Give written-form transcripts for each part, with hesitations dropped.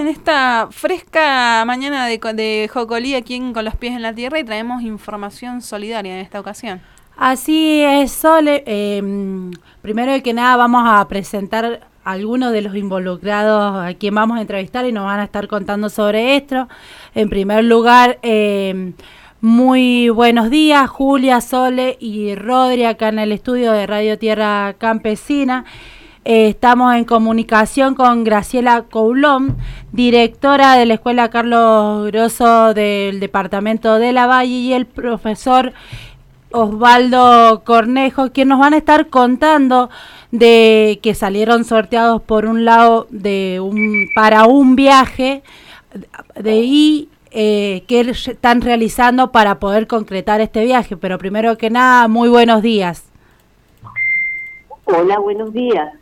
en esta fresca mañana de Jocolí aquí Con los Pies en la Tierra y traemos información solidaria en esta ocasión. Así es, Sole. Primero que nada vamos a presentar a algunos de los involucrados a quien vamos a entrevistar y nos van a estar contando sobre esto. En primer lugar, muy buenos días, Julia, Sole y Rodri, acá en el estudio de Radio Tierra Campesina. Estamos en comunicación con Graciela Coulón, directora de la Escuela Carlos Grosso del Departamento de Lavalle, y el profesor Osvaldo Cornejo, quienes nos van a estar contando de que salieron sorteados por un lado para un viaje que están realizando para poder concretar este viaje. Pero primero que nada, muy buenos días. Hola, buenos días.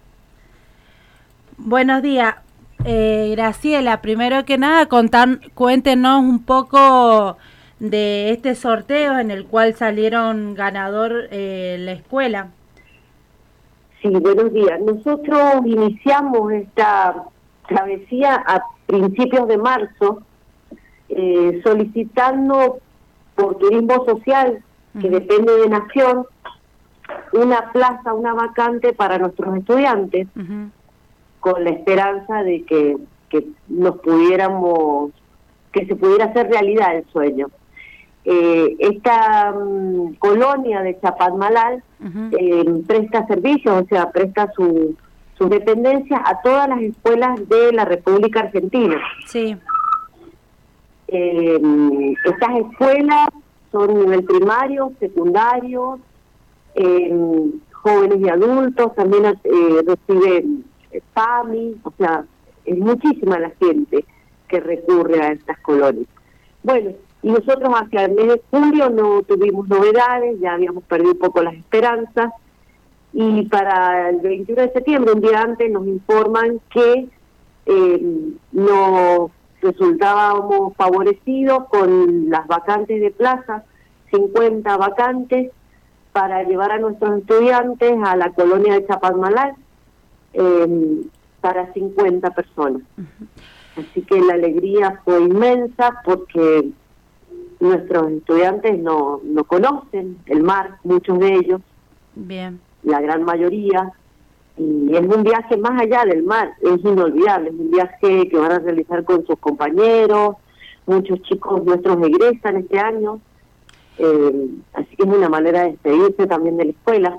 Buenos días. Graciela, primero que nada, cuéntenos un poco de este sorteo en el cual salieron ganador la escuela. Sí, buenos días. Nosotros iniciamos esta travesía a principios de marzo, solicitando por turismo social, que depende de Nación, una plaza, una vacante para nuestros estudiantes, con la esperanza de que se pudiera hacer realidad el sueño. Esta colonia de Chapadmalal presta servicios, o sea, presta sus dependencias a todas las escuelas de la República Argentina. Sí. Estas escuelas son nivel primario, secundario, jóvenes y adultos, también reciben PAMI, o sea, es muchísima la gente que recurre a estas colonias. Bueno, y nosotros hacia el mes de julio no tuvimos novedades, ya habíamos perdido un poco las esperanzas, y para el 21 de septiembre, un día antes, nos informan que nos resultábamos favorecidos con las vacantes de plaza, 50 vacantes, para llevar a nuestros estudiantes a la colonia de Chapadmalal, para 50 personas. Así que la alegría fue inmensa porque nuestros estudiantes no conocen el mar, muchos de ellos. Bien. La gran mayoría, y es un viaje más allá del mar, es inolvidable, es un viaje que van a realizar con sus compañeros, muchos chicos nuestros egresan este año, así que es una manera de despedirse también de la escuela.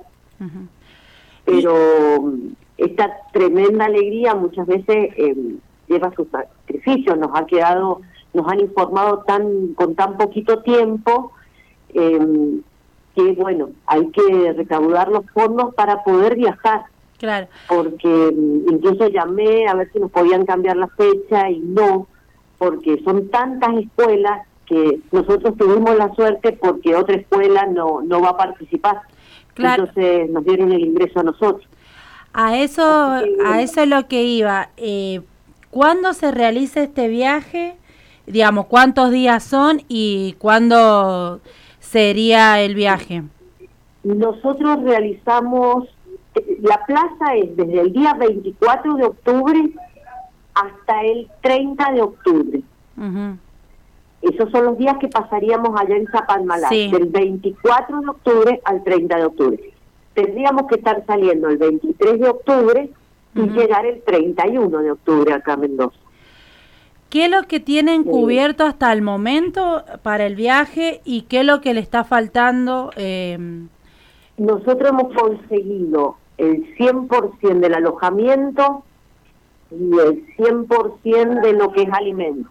Pero esta tremenda alegría muchas veces lleva sus sacrificios, nos han informado con tan poquito tiempo, que bueno, hay que recaudar los fondos para poder viajar. Claro. Porque incluso llamé a ver si nos podían cambiar la fecha y no, porque son tantas escuelas que nosotros tuvimos la suerte porque otra escuela no va a participar. Claro. Entonces nos dieron el ingreso a nosotros. A eso es lo que iba. ¿Cuándo se realiza este viaje? Digamos, ¿cuántos días son y cuándo sería el viaje? Nosotros realizamos, la plaza es desde el día 24 de octubre hasta el 30 de octubre. Esos son los días que pasaríamos allá en Chapadmalal, sí. Del 24 de octubre al 30 de octubre. Tendríamos que estar saliendo el 23 de octubre y llegar el 31 de octubre acá a Mendoza. ¿Qué es lo que tienen cubierto hasta el momento para el viaje y qué es lo que le está faltando? Nosotros hemos conseguido el 100% del alojamiento y el 100% de lo que es alimento.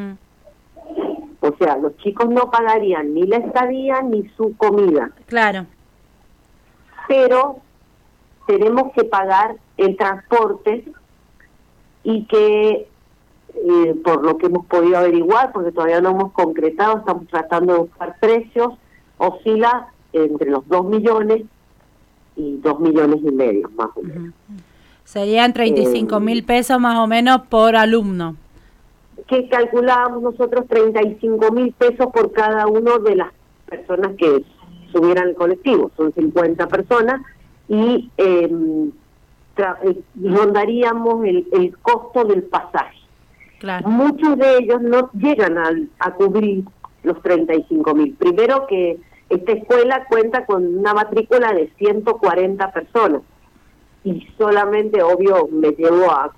O sea, los chicos no pagarían ni la estadía ni su comida. Claro. Pero tenemos que pagar el transporte y que, por lo que hemos podido averiguar, porque todavía no hemos concretado, estamos tratando de buscar precios, oscila entre los 2 millones y 2 millones y medio, más o menos. Serían 35.000 pesos más o menos por alumno. Que calculábamos nosotros 35.000 pesos por cada uno de las personas que subieran al colectivo, son 50 personas, y rondaríamos el costo del pasaje. Claro. Muchos de ellos no llegan a cubrir los 35.000. Primero que esta escuela cuenta con una matrícula de 140 personas y solamente, obvio, me llevo a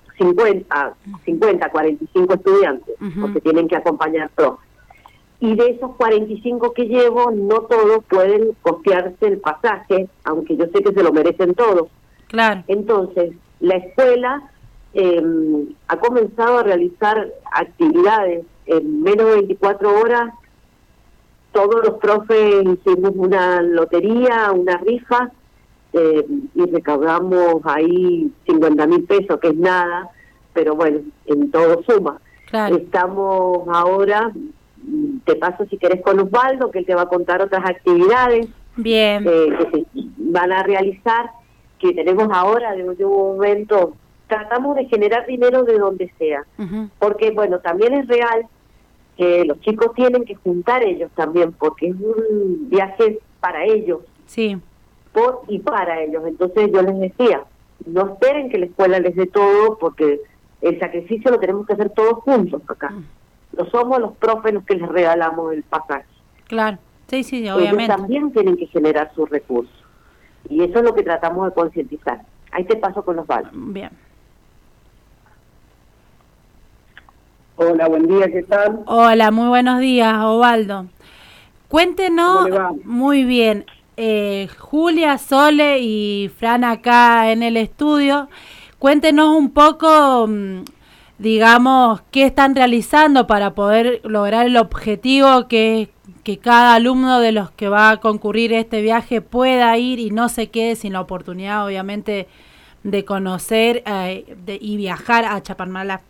45 estudiantes, porque tienen que acompañar profes. Y de esos 45 que llevo, no todos pueden costearse el pasaje, aunque yo sé que se lo merecen todos. Claro. Entonces, la escuela ha comenzado a realizar actividades en menos de 24 horas. Todos los profes hicimos una lotería, una rifa, y recaudamos ahí 50.000 pesos, que es nada, pero bueno, en todo suma. Claro. Estamos ahora, te paso si querés con Osvaldo, que él te va a contar otras actividades. Bien. Que se van a realizar, que tenemos ahora de un momento. Tratamos de generar dinero de donde sea, porque bueno, también es real que los chicos tienen que juntar ellos también, porque es un viaje para ellos, sí, por y para ellos. Entonces yo les decía, no esperen que la escuela les dé todo, porque el sacrificio lo tenemos que hacer todos juntos acá. No somos los profes los que les regalamos el pasaje. Claro, sí, obviamente. Ellos también tienen que generar sus recursos, y eso es lo que tratamos de concientizar. Ahí te paso con los valores. Bien. Hola, buen día, ¿qué tal? Hola, muy buenos días, Osvaldo. Cuéntenos. ¿Cómo le va? Muy bien. Julia, Sole y Fran acá en el estudio. Cuéntenos un poco, digamos, qué están realizando para poder lograr el objetivo que cada alumno de los que va a concurrir este viaje pueda ir y no se quede sin la oportunidad, obviamente, de conocer y viajar a Chapadmalal.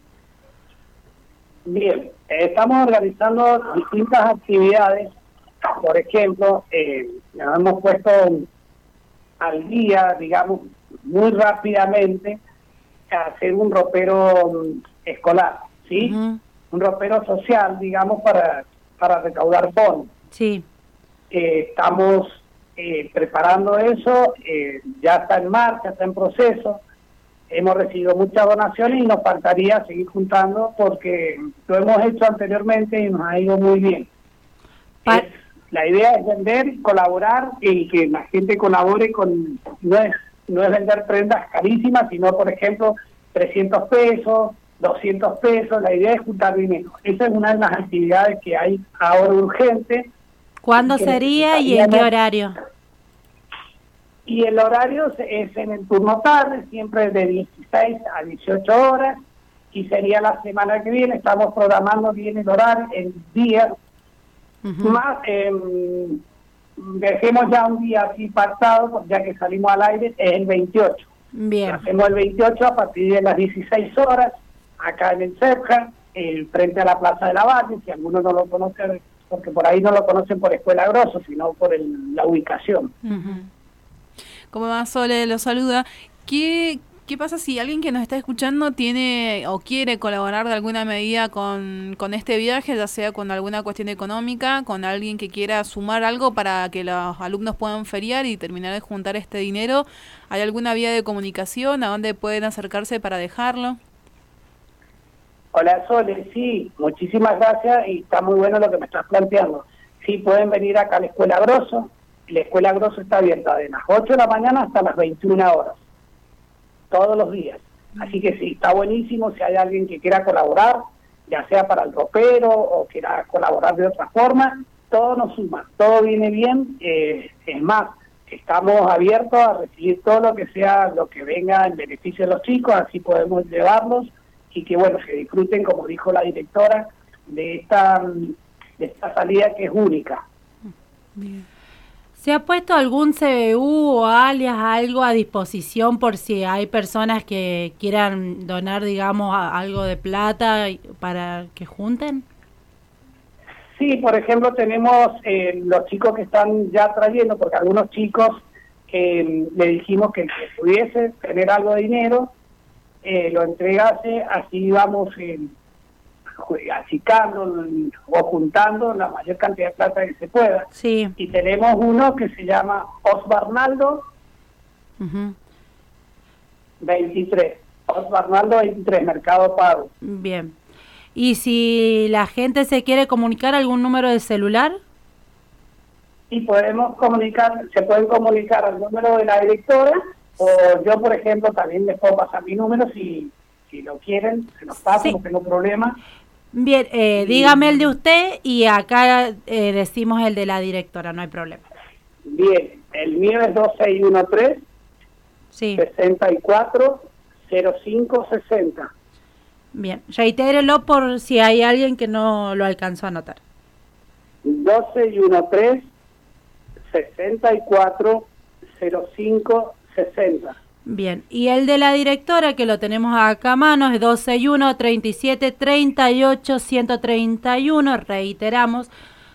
Bien, estamos organizando distintas actividades. Por ejemplo, nos hemos puesto al día, digamos, muy rápidamente, a hacer un ropero escolar, ¿sí? Un ropero social, digamos, para recaudar fondos. Sí. Estamos preparando eso, ya está en marcha, está en proceso. Hemos recibido muchas donaciones y nos faltaría seguir juntando porque lo hemos hecho anteriormente y nos ha ido muy bien. La idea es vender, colaborar y que la gente colabore con... No es vender prendas carísimas, sino, por ejemplo, 300 pesos, 200 pesos. La idea es juntar dinero. Esa es una de las actividades que hay ahora urgente. ¿Cuándo sería y en qué horario? Y el horario es en el turno tarde, siempre de 16 a 18 horas, y sería la semana que viene. Estamos programando bien el horario, el día. Más, dejemos ya un día así pactado, ya que salimos al aire, es el 28. Bien. Hacemos el 28 a partir de las 16 horas, acá en el CEPJA, frente a la Plaza de la Valle, si alguno no lo conoce, porque por ahí no lo conocen por Escuela Grosso, sino por la ubicación. Como va, Sole, lo saluda. ¿Qué pasa si alguien que nos está escuchando tiene o quiere colaborar de alguna medida con este viaje, ya sea con alguna cuestión económica, con alguien que quiera sumar algo para que los alumnos puedan feriar y terminar de juntar este dinero? ¿Hay alguna vía de comunicación a dónde pueden acercarse para dejarlo? Hola, Sole, sí, muchísimas gracias y está muy bueno lo que me estás planteando. Sí, pueden venir acá a la Escuela Grosso. La Escuela Grosso está abierta de las 8 de la mañana hasta las 21 horas, todos los días. Así que sí, está buenísimo si hay alguien que quiera colaborar, ya sea para el ropero o quiera colaborar de otra forma, todo nos suma, todo viene bien. Es más, estamos abiertos a recibir todo lo que sea, lo que venga en beneficio de los chicos, así podemos llevarlos y que, bueno, se disfruten, como dijo la directora, de esta salida que es única. Bien. ¿Se ha puesto algún CBU o alias, algo a disposición por si hay personas que quieran donar, digamos, algo de plata para que junten? Sí, por ejemplo, tenemos los chicos que están ya trayendo, porque algunos chicos le dijimos que pudiese tener algo de dinero, lo entregase, así vamos achicando o juntando la mayor cantidad de plata que se pueda. Sí. Y tenemos uno que se llama Osbarnaldo 23. Osbarnaldo 23, Mercado Pago. Bien. Y si la gente se quiere comunicar, ¿algún número de celular? Y podemos comunicar, se pueden comunicar al número de la directora, o yo, por ejemplo, también les puedo pasar mi número si lo quieren, se los paso, Sí. no tengo problema. Bien, dígame el de usted y acá decimos el de la directora, no hay problema. Bien, el mío es 2613 Sí, 640560. bien. Reitérelo por si hay alguien que no lo alcanzó a anotar. 2613 640560. Bien, y el de la directora, que lo tenemos acá a mano, es 261-37-38-131, reiteramos,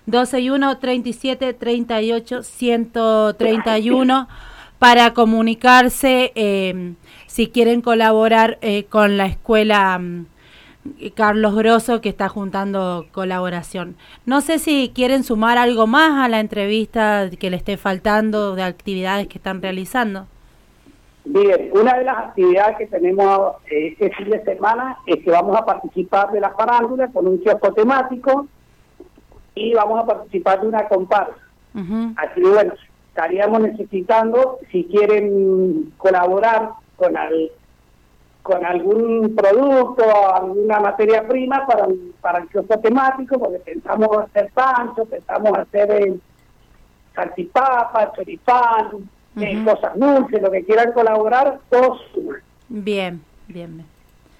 261-37-38-131, para comunicarse si quieren colaborar con la escuela Carlos Grosso, que está juntando colaboración. No sé si quieren sumar algo más a la entrevista que le esté faltando de actividades que están realizando. Bien, una de las actividades que tenemos este fin de semana es que vamos a participar de la farándula con un kiosco temático y vamos a participar de una comparsa. Uh-huh. Así que bueno, estaríamos necesitando, si quieren colaborar con algún producto, alguna materia prima para el kiosco temático, porque pensamos hacer pancho, pensamos hacer salchipapa, choripán, cosas dulces, lo que quieran colaborar, todos suman. Bien, bien, bien.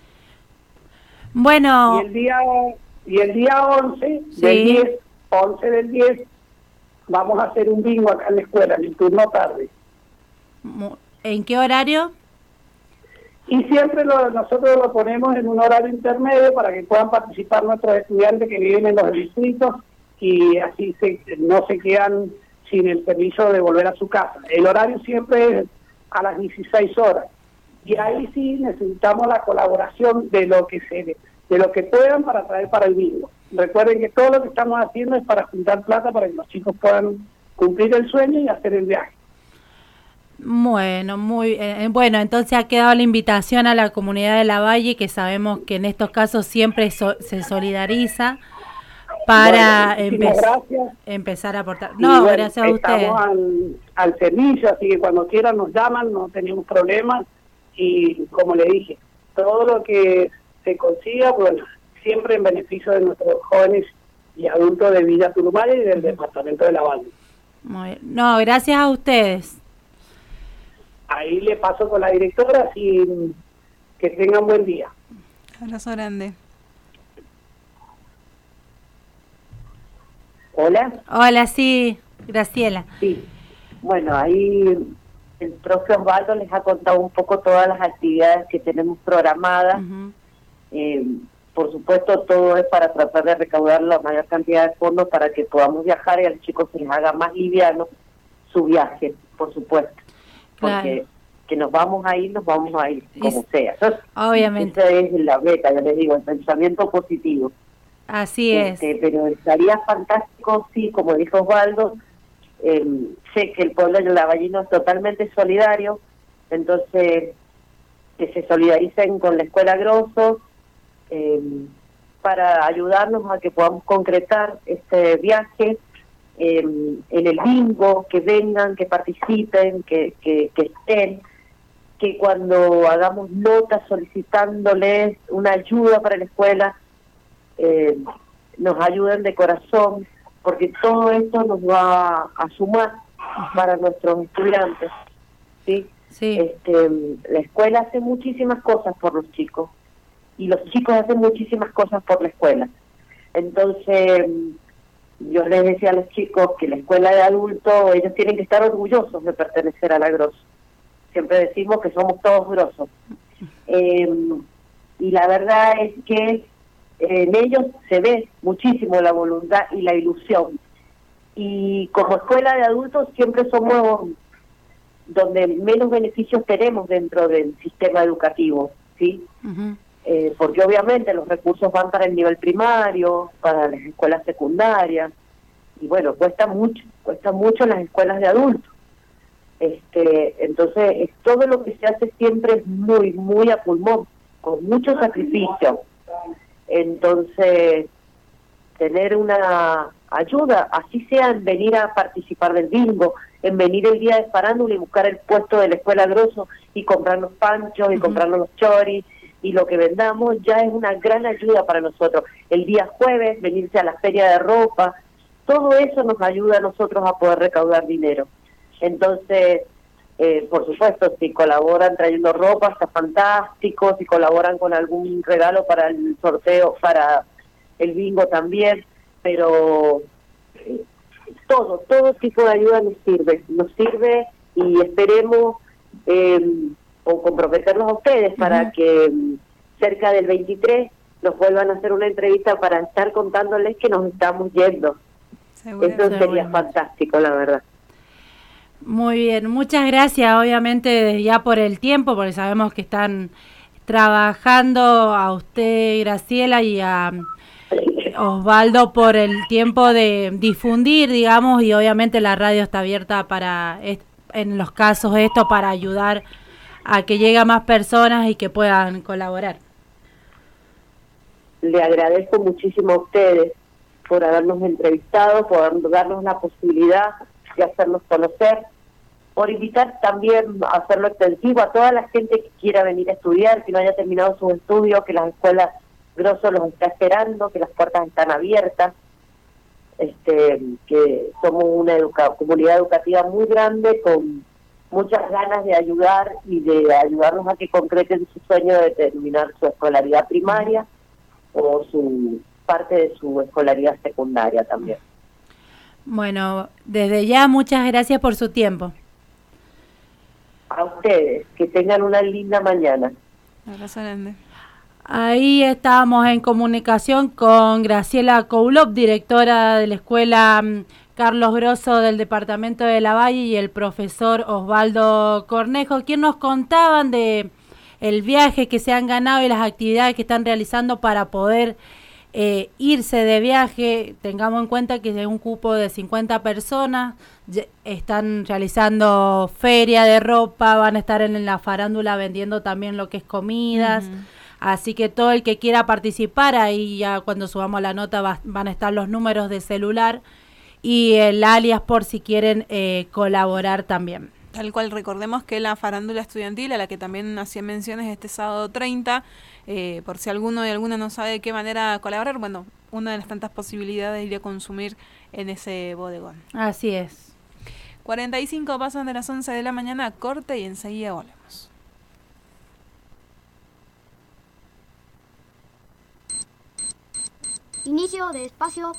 Bueno. Y el día 11 Sí. del 10, 11 del 10, vamos a hacer un bingo acá en la escuela, en el turno tarde. ¿En qué horario? Y siempre nosotros lo ponemos en un horario intermedio para que puedan participar nuestros estudiantes que viven en los distritos y así no se quedan sin el permiso de volver a su casa. El horario siempre es a las 16 horas. Y ahí sí necesitamos la colaboración de lo que puedan para traer para el bingo. Recuerden que todo lo que estamos haciendo es para juntar plata para que los chicos puedan cumplir el sueño y hacer el viaje. Bueno, bueno, entonces ha quedado la invitación a la comunidad de La Valle, que sabemos que en estos casos siempre se solidariza para empezar a aportar. No, bueno, gracias a ustedes. Estamos al servicio, así que cuando quieran nos llaman, no tenemos problemas. Y como le dije, todo lo que se consiga, bueno, siempre en beneficio de nuestros jóvenes y adultos de Villa Turumaya y del departamento de La Valle. Muy bien. No, gracias a ustedes. Ahí le paso con la directora, así que tengan buen día. Abrazo grande. Hola. Hola, sí, Graciela. Sí, bueno, ahí el profe Osvaldo les ha contado un poco todas las actividades que tenemos programadas. Uh-huh. Por supuesto, todo es para tratar de recaudar la mayor cantidad de fondos para que podamos viajar y a los chicos se les haga más liviano su viaje, por supuesto. Porque que nos vamos a ir, como sea. Obviamente. Esa es la meta, yo les digo, el pensamiento positivo. Así es. Pero estaría fantástico, sí, como dijo Osvaldo, sé que el pueblo de Lavallino es totalmente solidario, entonces que se solidaricen con la Escuela Grosso para ayudarnos a que podamos concretar este viaje, en el bingo, que vengan, que participen, que estén, que cuando hagamos notas solicitándoles una ayuda para la escuela, nos ayuden de corazón, porque todo esto nos va a sumar para nuestros estudiantes, ¿sí? Sí. La escuela hace muchísimas cosas por los chicos y los chicos hacen muchísimas cosas por la escuela. Entonces, yo les decía a los chicos que la escuela de adultos, ellos tienen que estar orgullosos de pertenecer a la Grosso. Siempre decimos que somos todos grosos. Y la verdad es que en ellos se ve muchísimo la voluntad y la ilusión. Y como escuela de adultos siempre somos donde menos beneficios tenemos dentro del sistema educativo, ¿sí? Uh-huh. Porque obviamente los recursos van para el nivel primario, para las escuelas secundarias, y bueno, cuesta mucho en las escuelas de adultos. Entonces, todo lo que se hace siempre es muy, muy a pulmón, con mucho sacrificio. Entonces, tener una ayuda, así sea en venir a participar del bingo, en venir el día de farándula y buscar el puesto de la Escuela Grosso y comprarnos panchos y comprarnos los choris y lo que vendamos, ya es una gran ayuda para nosotros. El día jueves, venirse a la feria de ropa, todo eso nos ayuda a nosotros a poder recaudar dinero. Entonces, por supuesto, si colaboran trayendo ropa, está fantástico. Si colaboran con algún regalo para el sorteo, para el bingo también. Pero todo tipo de ayuda nos sirve y esperemos o comprometernos a ustedes para que cerca del 23 nos vuelvan a hacer una entrevista para estar contándoles que nos estamos yendo. Eso sería fantástico, la verdad. Muy bien, muchas gracias, obviamente ya por el tiempo, porque sabemos que están trabajando, a usted, Graciela, y a Osvaldo por el tiempo de difundir, digamos, y obviamente la radio está abierta para, en los casos esto, para ayudar a que llegue a más personas y que puedan colaborar. Le agradezco muchísimo a ustedes por habernos entrevistado, por darnos la posibilidad de hacernos conocer, por invitar también a hacerlo extensivo a toda la gente que quiera venir a estudiar, que no haya terminado sus estudios, que las escuelas Grosso los está esperando, que las puertas están abiertas, que somos una comunidad educativa muy grande, con muchas ganas de ayudar y de ayudarnos a que concreten su sueño de terminar su escolaridad primaria o su parte de su escolaridad secundaria también. Bueno, desde ya muchas gracias por su tiempo. A ustedes, que tengan una linda mañana. Abrazo grande. Ahí estábamos en comunicación con Graciela Koulop, directora de la Escuela Carlos Grosso del Departamento de Lavalle, y el profesor Osvaldo Cornejo, quien nos contaban de el viaje que se han ganado y las actividades que están realizando para poder irse de viaje. Tengamos en cuenta que es un cupo de 50 personas, están realizando feria de ropa, van a estar en la farándula vendiendo también lo que es comidas, así que todo el que quiera participar, ahí ya cuando subamos la nota van a estar los números de celular y el alias por si quieren colaborar también. Tal cual, recordemos que la farándula estudiantil, a la que también hacía menciones este sábado 30, por si alguno y alguna no sabe de qué manera colaborar, bueno, una de las tantas posibilidades de ir a consumir en ese bodegón. Así es. 45 pasan de las 11 de la mañana, corte y enseguida volvemos. Inicio de espacio